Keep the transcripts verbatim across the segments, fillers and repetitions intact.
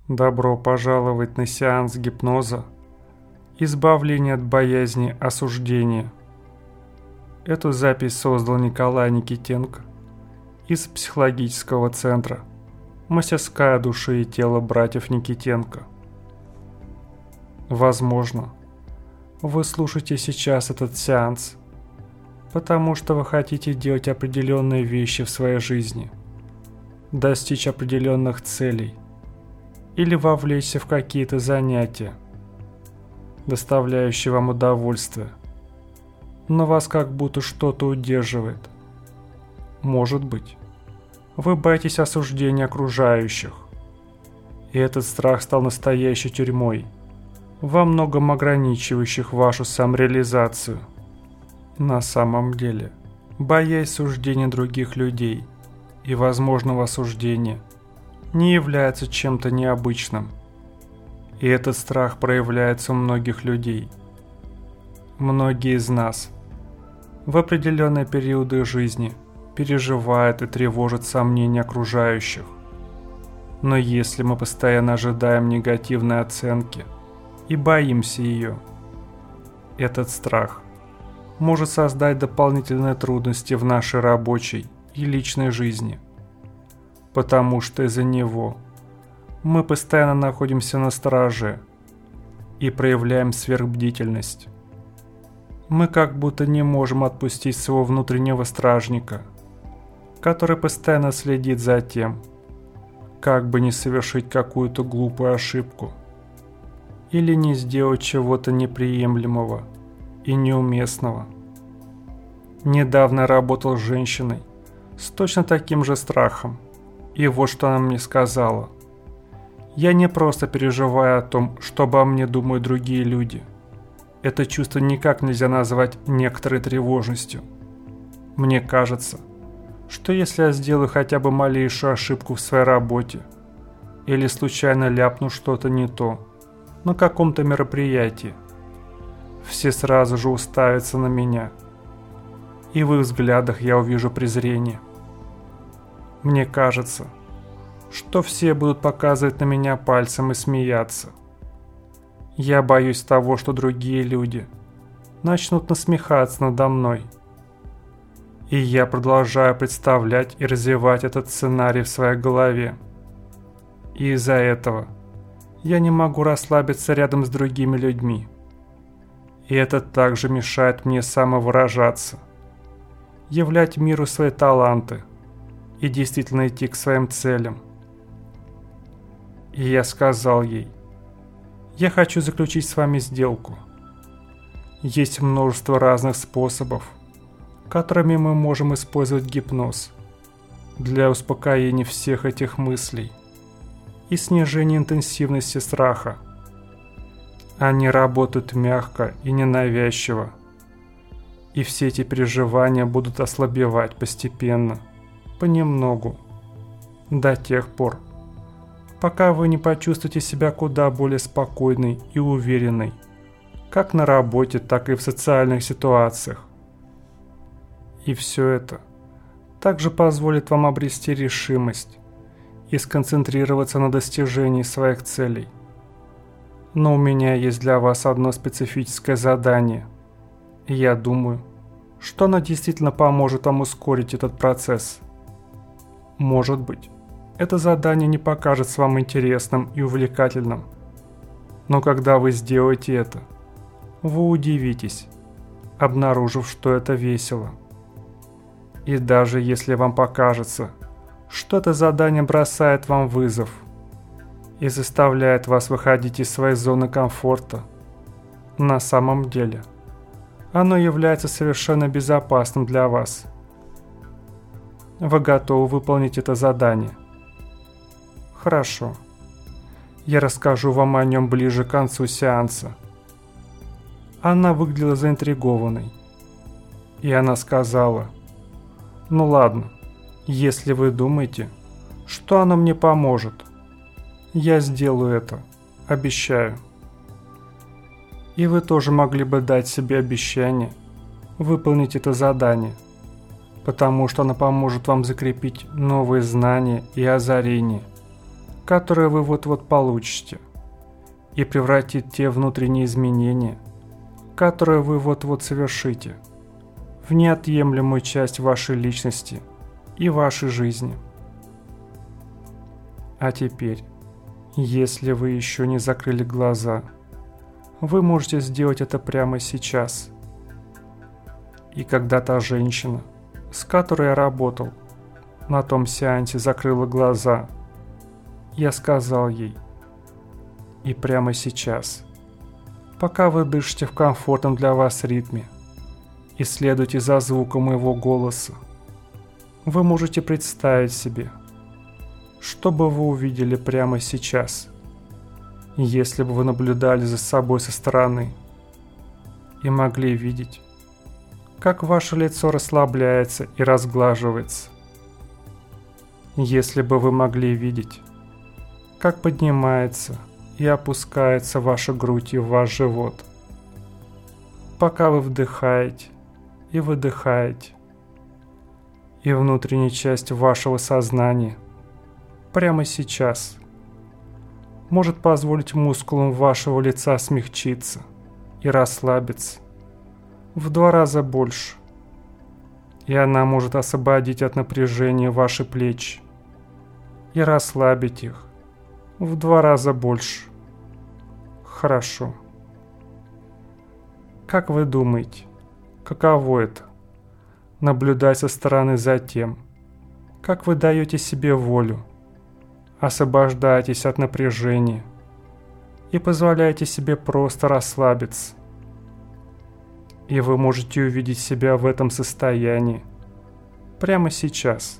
Добро пожаловать на сеанс гипноза «Избавление от боязни осуждения». Эту запись создал Николай Никитенко из психологического центра «Мастерская души и тела братьев Никитенко». Возможно, вы слушаете сейчас этот сеанс, потому что вы хотите делать определенные вещи в своей жизни, достичь определенных целей или вовлечься в какие-то занятия, доставляющие вам удовольствие, но вас как будто что-то удерживает. Может быть, вы боитесь осуждения окружающих, и этот страх стал настоящей тюрьмой, во многом ограничивающих вашу самореализацию. На самом деле, боясь суждения других людей и возможного осуждения, не является чем-то необычным. И этот страх проявляется у многих людей. Многие из нас в определенные периоды жизни переживают и тревожат сомнения окружающих. Но если мы постоянно ожидаем негативной оценки и боимся ее, этот страх может создать дополнительные трудности в нашей рабочей и личной жизни, потому что из-за него мы постоянно находимся на страже и проявляем сверхбдительность. Мы как будто не можем отпустить своего внутреннего стражника, который постоянно следит за тем, как бы не совершить какую-то глупую ошибку или не сделать чего-то неприемлемого и неуместного. Недавно работал с женщиной с точно таким же страхом, и вот что она мне сказала. Я не просто переживаю о том, что обо мне думают другие люди. Это чувство никак нельзя назвать некоторой тревожностью. Мне кажется, что если я сделаю хотя бы малейшую ошибку в своей работе или случайно ляпну что-то не то на каком-то мероприятии, все сразу же уставятся на меня, и в их взглядах я увижу презрение. Мне кажется, что все будут показывать на меня пальцем и смеяться. Я боюсь того, что другие люди начнут насмехаться надо мной. И я продолжаю представлять и развивать этот сценарий в своей голове. И из-за этого я не могу расслабиться рядом с другими людьми. И это также мешает мне самовыражаться, являть миру свои таланты и действительно идти к своим целям. И я сказал ей: я хочу заключить с вами сделку. Есть множество разных способов, которыми мы можем использовать гипноз для успокоения всех этих мыслей и снижения интенсивности страха. Они работают мягко и ненавязчиво, и все эти переживания будут ослабевать постепенно, понемногу, до тех пор, пока вы не почувствуете себя куда более спокойной и уверенной, как на работе, так и в социальных ситуациях. И все это также позволит вам обрести решимость и сконцентрироваться на достижении своих целей. Но у меня есть для вас одно специфическое задание, и я думаю, что оно действительно поможет вам ускорить этот процесс. Может быть, это задание не покажется вам интересным и увлекательным, но когда вы сделаете это, вы удивитесь, обнаружив, что это весело. И даже если вам покажется, что это задание бросает вам вызов и заставляет вас выходить из своей зоны комфорта, на самом деле оно является совершенно безопасным для вас. Вы готовы выполнить это задание? Хорошо. Я расскажу вам о нем ближе к концу сеанса. Она выглядела заинтригованной. И она сказала: ну ладно, если вы думаете, что оно мне поможет, я сделаю это, обещаю. И вы тоже могли бы дать себе обещание выполнить это задание, потому что оно поможет вам закрепить новые знания и озарения, которые вы вот-вот получите, и превратит те внутренние изменения, которые вы вот-вот совершите, в неотъемлемую часть вашей личности и вашей жизни. А теперь, если вы еще не закрыли глаза, вы можете сделать это прямо сейчас. И когда та женщина, с которой я работал, на том сеансе закрыла глаза, я сказал ей: и прямо сейчас, пока вы дышите в комфортном для вас ритме и следуйте за звуком моего голоса, вы можете представить себе, что бы вы увидели прямо сейчас, если бы вы наблюдали за собой со стороны и могли видеть, как ваше лицо расслабляется и разглаживается. Если бы вы могли видеть, как поднимается и опускается ваша грудь и ваш живот, пока вы вдыхаете и выдыхаете, и внутренняя часть вашего сознания прямо сейчас может позволить мускулам вашего лица смягчиться и расслабиться в два раза больше, и она может освободить от напряжения ваши плечи и расслабить их в два раза больше. Хорошо. Как вы думаете, каково это — наблюдать со стороны за тем, как вы даете себе волю, освобождаетесь от напряжения и позволяете себе просто расслабиться? И вы можете увидеть себя в этом состоянии прямо сейчас.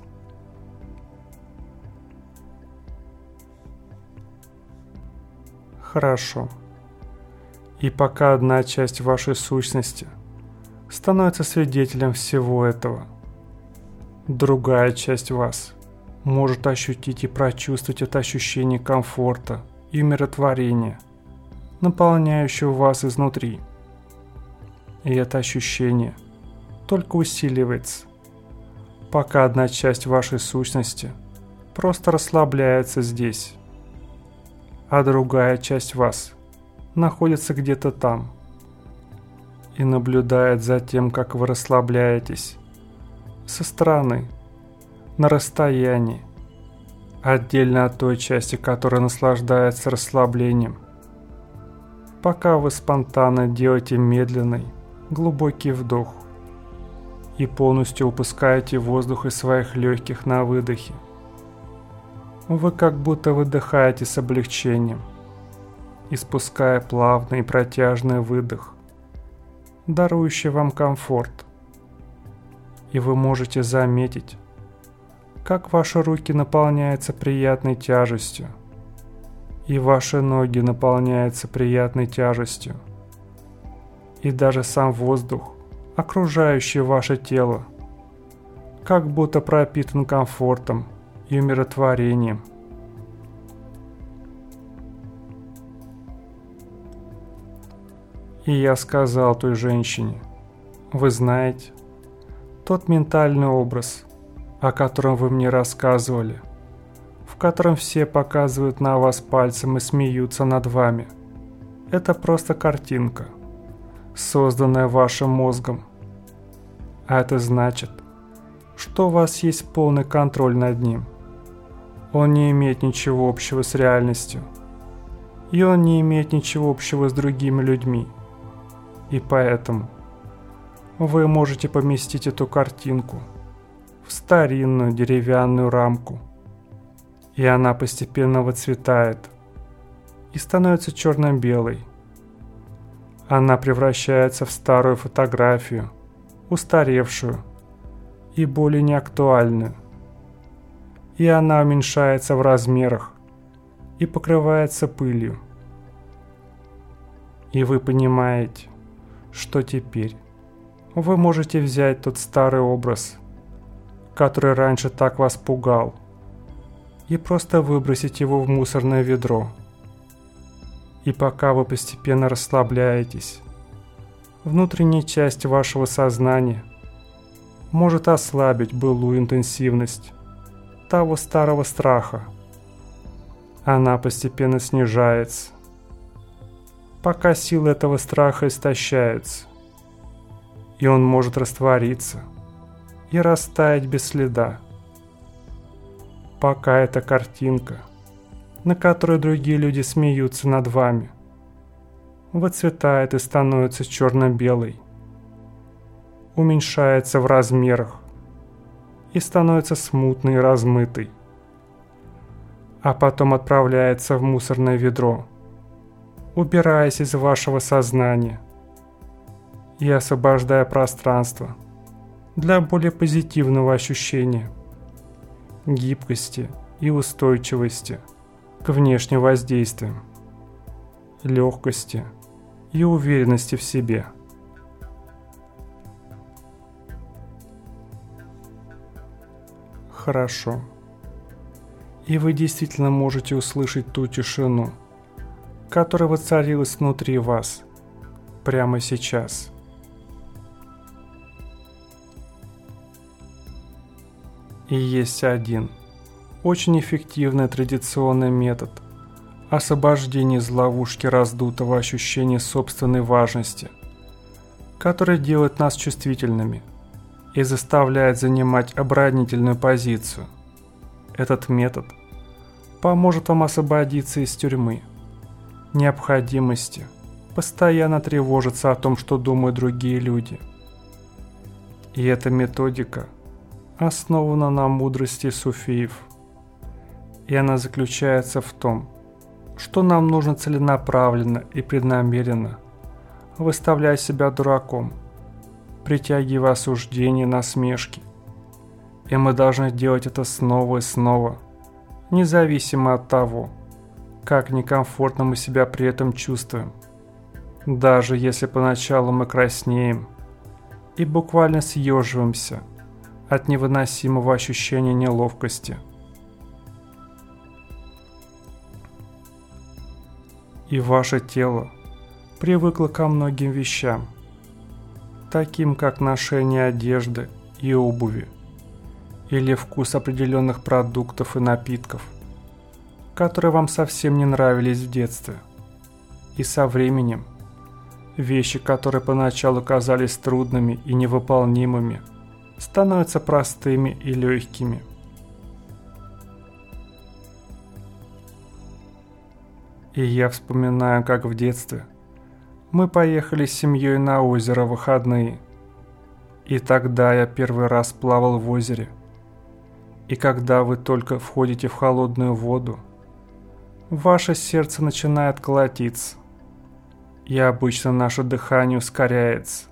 Хорошо. И пока одна часть вашей сущности становится свидетелем всего этого, другая часть вас может ощутить и прочувствовать это ощущение комфорта и умиротворения, наполняющего вас изнутри. И это ощущение только усиливается, пока одна часть вашей сущности просто расслабляется здесь, а другая часть вас находится где-то там и наблюдает за тем, как вы расслабляетесь со стороны, на расстоянии, отдельно от той части, которая наслаждается расслаблением, пока вы спонтанно делаете медленный, глубокий вдох и полностью выпускаете воздух из своих легких на выдохе. Вы как будто выдыхаете с облегчением, испуская плавный и протяжный выдох, дарующий вам комфорт. И вы можете заметить, как ваши руки наполняются приятной тяжестью, и ваши ноги наполняются приятной тяжестью, и даже сам воздух, окружающий ваше тело, как будто пропитан комфортом и умиротворением. И я сказал той женщине: вы знаете, тот ментальный образ, о котором вы мне рассказывали, в котором все показывают на вас пальцем и смеются над вами, это просто картинка, созданная вашим мозгом. А это значит, что у вас есть полный контроль над ним. Он не имеет ничего общего с реальностью, и он не имеет ничего общего с другими людьми. И поэтому вы можете поместить эту картинку в старинную деревянную рамку, и она постепенно выцветает и становится черно-белой. Она превращается в старую фотографию, устаревшую и более неактуальную. И она уменьшается в размерах и покрывается пылью. И вы понимаете, что теперь вы можете взять тот старый образ, который раньше так вас пугал, и просто выбросить его в мусорное ведро. И пока вы постепенно расслабляетесь, внутренняя часть вашего сознания может ослабить былую интенсивность того старого страха, Она постепенно снижается, пока силы этого страха истощаются, и он может раствориться и растаять без следа, пока эта картинка, на которой другие люди смеются над вами, выцветает и становится черно-белой, уменьшается в размерах и становится смутной и размытой, а потом отправляется в мусорное ведро, убираясь из вашего сознания и освобождая пространство для более позитивного ощущения, гибкости и устойчивости к внешним воздействиям, легкости и уверенности в себе. Хорошо. И вы действительно можете услышать ту тишину, которая воцарилась внутри вас прямо сейчас. И есть один очень эффективный традиционный метод освобождения из ловушки раздутого ощущения собственной важности, который делает нас чувствительными и заставляет занимать оборонительную позицию. Этот метод поможет вам освободиться из тюрьмы, необходимости постоянно тревожиться о том, что думают другие люди. И эта методика основана на мудрости суфиев, и она заключается в том, что нам нужно целенаправленно и преднамеренно выставлять себя дураком, притягивая осуждение и насмешки. И мы должны делать это снова и снова, независимо от того, как некомфортно мы себя при этом чувствуем. Даже если поначалу мы краснеем и буквально съеживаемся от невыносимого ощущения неловкости. И ваше тело привыкло ко многим вещам, таким как ношение одежды и обуви, или вкус определенных продуктов и напитков, которые вам совсем не нравились в детстве. И со временем вещи, которые поначалу казались трудными и невыполнимыми, становятся простыми и легкими. И я вспоминаю, как в детстве мы поехали с семьей на озеро в выходные. И тогда я первый раз плавал в озере. И когда вы только входите в холодную воду, ваше сердце начинает колотиться. И обычно наше дыхание ускоряется.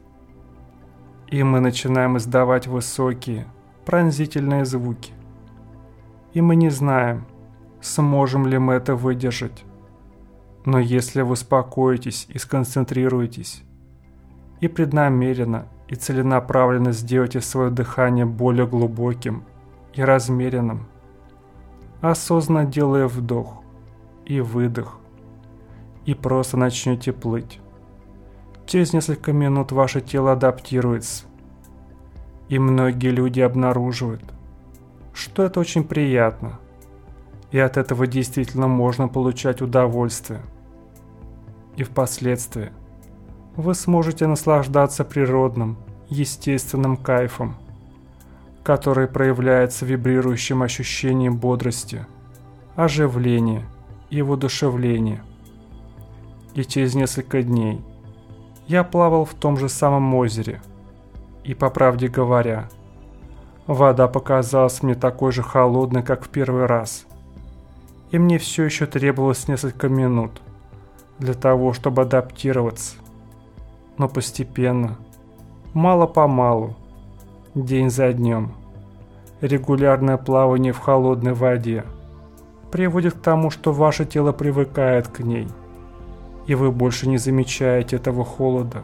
И мы начинаем издавать высокие, пронзительные звуки. И мы не знаем, сможем ли мы это выдержать. Но если вы успокоитесь и сконцентрируетесь, и преднамеренно и целенаправленно сделаете свое дыхание более глубоким и размеренным, осознанно делая вдох и выдох, и просто начнете плыть, через несколько минут ваше тело адаптируется, и многие люди обнаруживают, что это очень приятно, и от этого действительно можно получать удовольствие. И впоследствии вы сможете наслаждаться природным, естественным кайфом, который проявляется вибрирующим ощущением бодрости, оживления и воодушевления. И через несколько дней я плавал в том же самом озере, и, по правде говоря, вода показалась мне такой же холодной, как в первый раз, и мне все еще требовалось несколько минут для того, чтобы адаптироваться. Но постепенно, мало-помалу, день за днем, регулярное плавание в холодной воде приводит к тому, что ваше тело привыкает к ней, и вы больше не замечаете этого холода.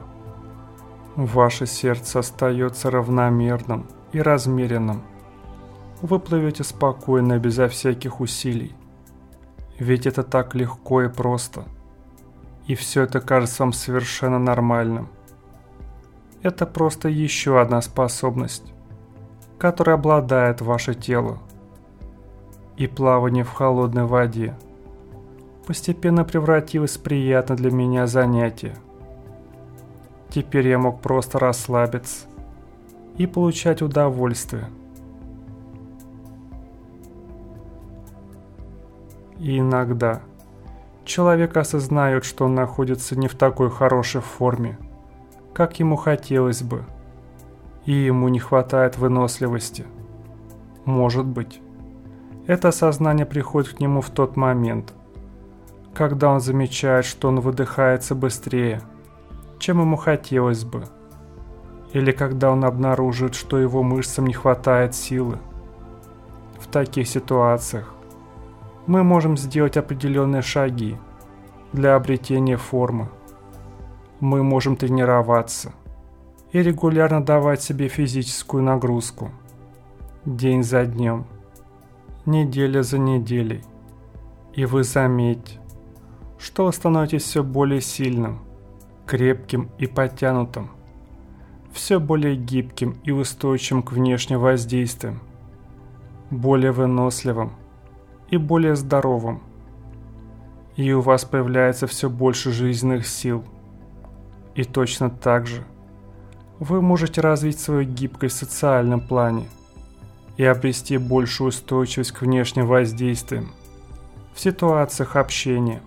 Ваше сердце остается равномерным и размеренным. Вы плывете спокойно, безо всяких усилий. Ведь это так легко и просто. И все это кажется вам совершенно нормальным. Это просто еще одна способность, которой обладает ваше тело. И плавание в холодной воде постепенно превратилось в приятное для меня занятие. Теперь я мог просто расслабиться и получать удовольствие. И иногда человек осознает, что он находится не в такой хорошей форме, как ему хотелось бы, и ему не хватает выносливости. Может быть, это осознание приходит к нему в тот момент, когда он замечает, что он выдыхается быстрее, чем ему хотелось бы, или когда он обнаружит, что его мышцам не хватает силы. В таких ситуациях мы можем сделать определенные шаги для обретения формы. Мы можем тренироваться и регулярно давать себе физическую нагрузку, день за днем, неделя за неделей. И вы заметите, что вы становитесь все более сильным, крепким и подтянутым, все более гибким и устойчивым к внешним воздействиям, более выносливым и более здоровым. И у вас появляется все больше жизненных сил. И точно так же вы можете развить свою гибкость в социальном плане и обрести большую устойчивость к внешним воздействиям в ситуациях общения.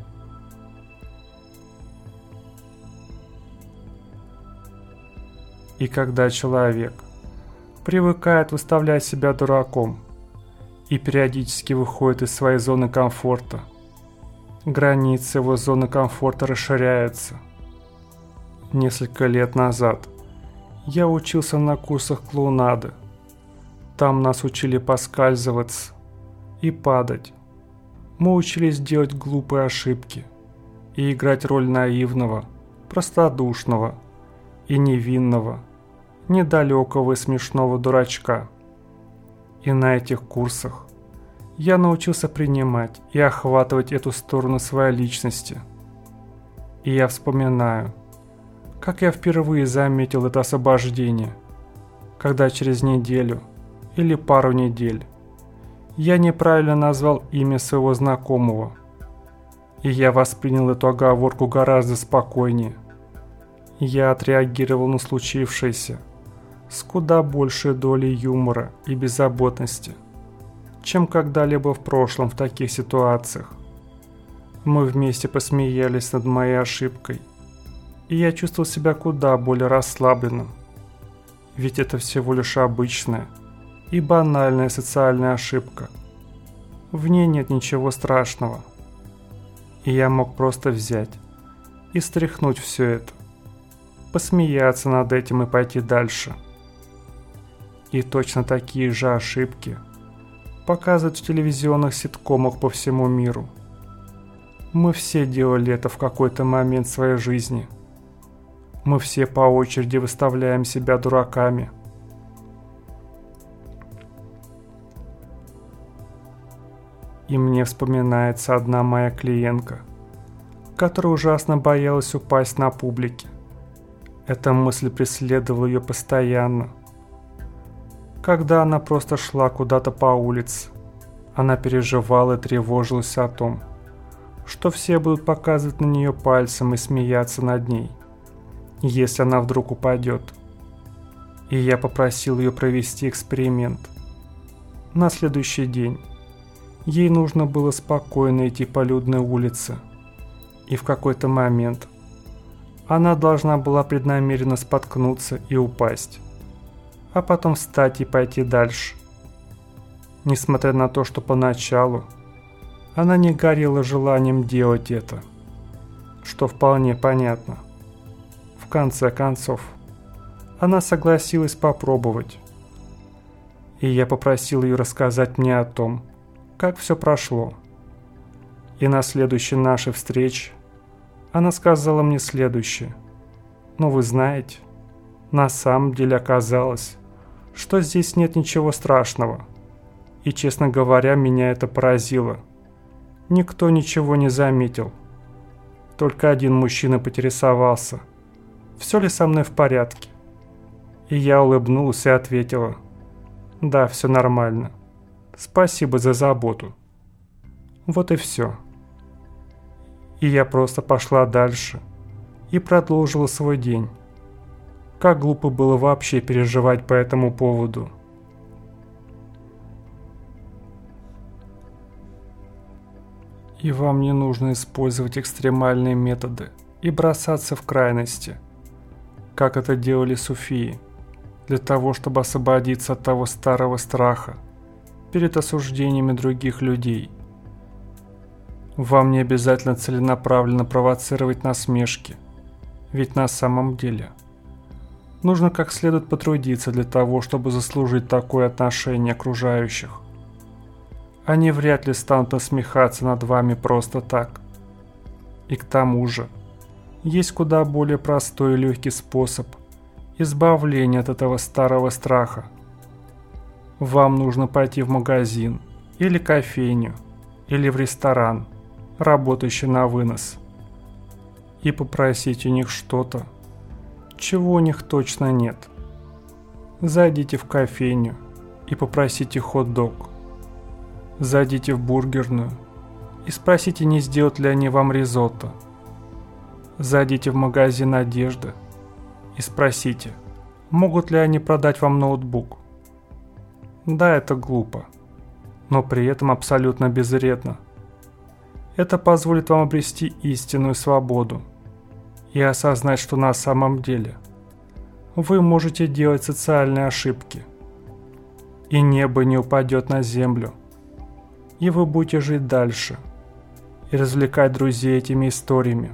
И когда человек привыкает выставлять себя дураком и периодически выходит из своей зоны комфорта, границы его зоны комфорта расширяются. Несколько лет назад я учился на курсах клоунады. Там нас учили поскальзываться и падать. Мы учились делать глупые ошибки и играть роль наивного, простодушного и невинного, недалекого и смешного дурачка. И на этих курсах я научился принимать и охватывать эту сторону своей личности. И я вспоминаю, как я впервые заметил это освобождение, когда через неделю или пару недель я неправильно назвал имя своего знакомого, и я воспринял эту оговорку гораздо спокойнее. Я отреагировал на случившееся с куда большей долей юмора и беззаботности, чем когда-либо в прошлом в таких ситуациях. Мы вместе посмеялись над моей ошибкой, и я чувствовал себя куда более расслабленным, ведь это всего лишь обычная и банальная социальная ошибка. В ней нет ничего страшного. И я мог просто взять и стряхнуть все это, посмеяться над этим и пойти дальше. И точно такие же ошибки показывают в телевизионных ситкомах по всему миру. Мы все делали это в какой-то момент своей жизни. Мы все по очереди выставляем себя дураками. И мне вспоминается одна моя клиентка, которая ужасно боялась упасть на публике. Эта мысль преследовала ее постоянно. Когда она просто шла куда-то по улице, она переживала и тревожилась о том, что все будут показывать на нее пальцем и смеяться над ней, если она вдруг упадет. И я попросил ее провести эксперимент. На следующий день ей нужно было спокойно идти по людной улице, и в какой-то момент она должна была преднамеренно споткнуться и упасть, а потом встать и пойти дальше. Несмотря на то, что поначалу она не горела желанием делать это, что вполне понятно. В конце концов, она согласилась попробовать, и я попросил ее рассказать мне о том, как все прошло. И на следующей нашей встрече она сказала мне следующее. Ну, вы знаете, на самом деле оказалось, что здесь нет ничего страшного. И, честно говоря, меня это поразило. Никто ничего не заметил. Только один мужчина поинтересовался, все ли со мной в порядке. И я улыбнулась и ответила: да, все нормально. Спасибо за заботу. Вот и все. И я просто пошла дальше и продолжила свой день. Как глупо было вообще переживать по этому поводу. И вам не нужно использовать экстремальные методы и бросаться в крайности, как это делали суфии, для того, чтобы освободиться от того старого страха перед осуждениями других людей. Вам не обязательно целенаправленно провоцировать насмешки, ведь на самом деле нужно как следует потрудиться для того, чтобы заслужить такое отношение окружающих. Они вряд ли станут насмехаться над вами просто так. И к тому же, есть куда более простой и легкий способ избавления от этого старого страха. Вам нужно пойти в магазин или кофейню, или в ресторан, работающий на вынос, и попросить у них что-то, чего у них точно нет. Зайдите в кофейню и попросите хот-дог. Зайдите в бургерную и спросите, не сделают ли они вам ризотто. Зайдите в магазин одежды и спросите, могут ли они продать вам ноутбук. Да, это глупо, но при этом абсолютно безвредно. Это позволит вам обрести истинную свободу и осознать, что на самом деле вы можете делать социальные ошибки, и небо не упадет на землю, и вы будете жить дальше и развлекать друзей этими историями.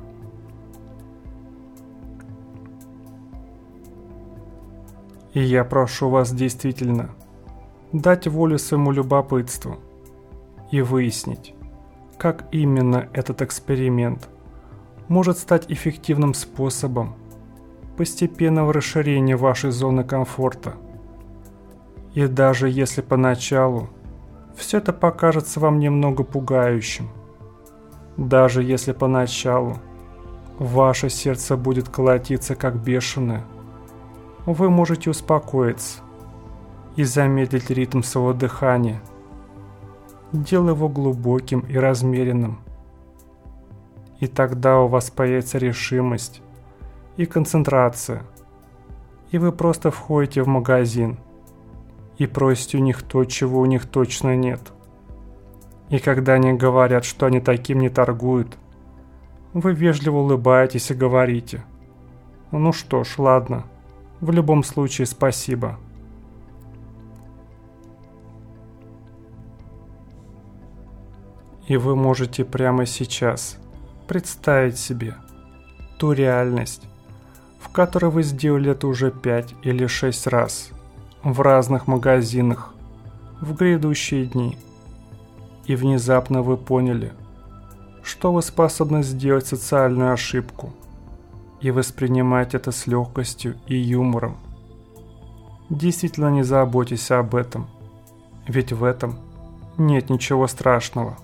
И я прошу вас действительно дать волю своему любопытству и выяснить, как именно этот эксперимент может стать эффективным способом постепенного расширения вашей зоны комфорта. И даже если поначалу все это покажется вам немного пугающим, даже если поначалу ваше сердце будет колотиться как бешеное, вы можете успокоиться и замедлить ритм своего дыхания, делая его глубоким и размеренным. И тогда у вас появится решимость и концентрация, и вы просто входите в магазин и просите у них то, чего у них точно нет. И когда они говорят, что они таким не торгуют, вы вежливо улыбаетесь и говорите: «Ну что ж, ладно, в любом случае спасибо». И вы можете прямо сейчас представить себе ту реальность, в которой вы сделали это уже пять или шесть раз в разных магазинах в грядущие дни. И внезапно вы поняли, что вы способны сделать социальную ошибку и воспринимать это с легкостью и юмором. Действительно не заботьтесь об этом, ведь в этом нет ничего страшного.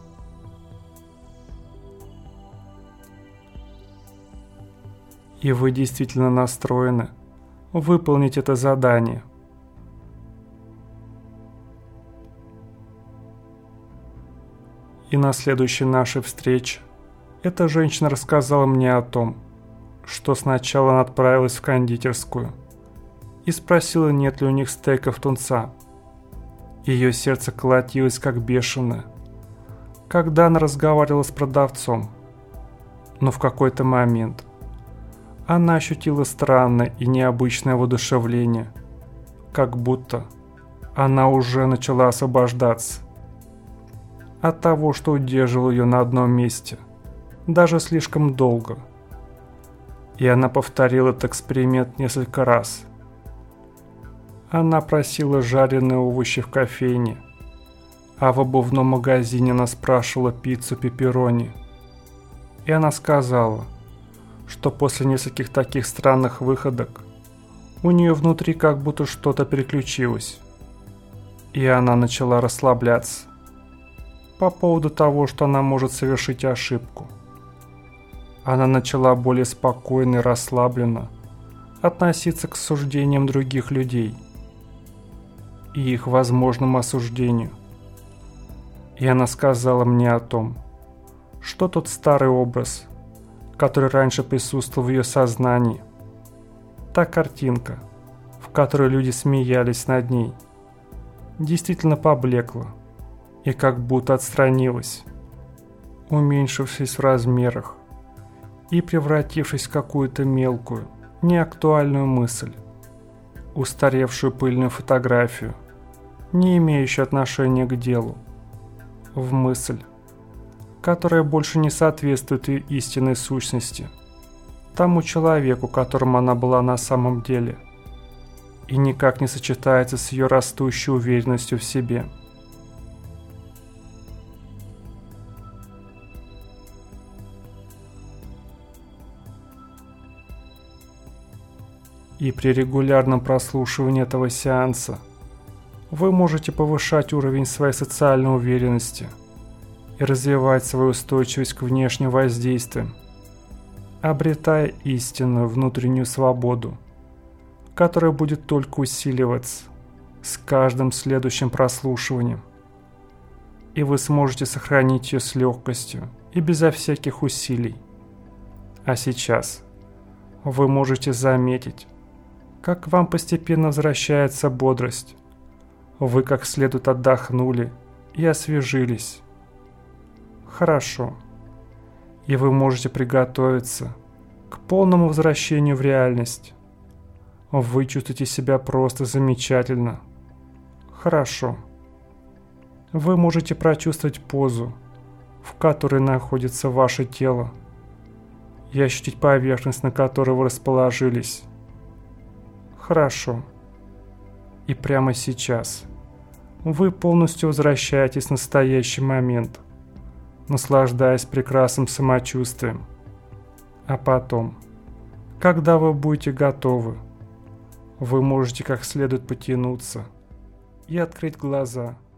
И вы действительно настроены выполнить это задание. И на следующей нашей встрече эта женщина рассказала мне о том, что сначала она отправилась в кондитерскую и спросила, нет ли у них стейков тунца. Ее сердце колотилось как бешеное, когда она разговаривала с продавцом. Но в какой-то момент она ощутила странное и необычное воодушевление, как будто она уже начала освобождаться от того, что удерживало ее на одном месте, даже слишком долго. И она повторила этот эксперимент несколько раз. Она просила жареные овощи в кофейне, а в обувном магазине она спрашивала пиццу пепперони. И она сказала, что после нескольких таких странных выходок у нее внутри как будто что-то переключилось, и она начала расслабляться по поводу того, что она может совершить ошибку. Она начала более спокойно и расслабленно относиться к суждениям других людей и их возможному осуждению. И она сказала мне о том, что тот старый образ который раньше присутствовал в ее сознании. Та картинка, в которой люди смеялись над ней, действительно поблекла и как будто отстранилась, уменьшившись в размерах и превратившись в какую-то мелкую, неактуальную мысль, устаревшую пыльную фотографию, не имеющую отношения к делу, в мысль, которая больше не соответствует ее истинной сущности, тому человеку, которым она была на самом деле, и никак не сочетается с ее растущей уверенностью в себе. И при регулярном прослушивании этого сеанса вы можете повышать уровень своей социальной уверенности и развивать свою устойчивость к внешним воздействиям, обретая истинную внутреннюю свободу, которая будет только усиливаться с каждым следующим прослушиванием. И вы сможете сохранить ее с легкостью и безо всяких усилий. А сейчас вы можете заметить, как к вам постепенно возвращается бодрость. Вы как следует отдохнули и освежились. Хорошо. И вы можете приготовиться к полному возвращению в реальность. Вы чувствуете себя просто замечательно. Хорошо. Вы можете прочувствовать позу, в которой находится ваше тело, и ощутить поверхность, на которой вы расположились. Хорошо. И прямо сейчас вы полностью возвращаетесь в настоящий момент, наслаждаясь прекрасным самочувствием. А потом, когда вы будете готовы, вы можете как следует потянуться и открыть глаза.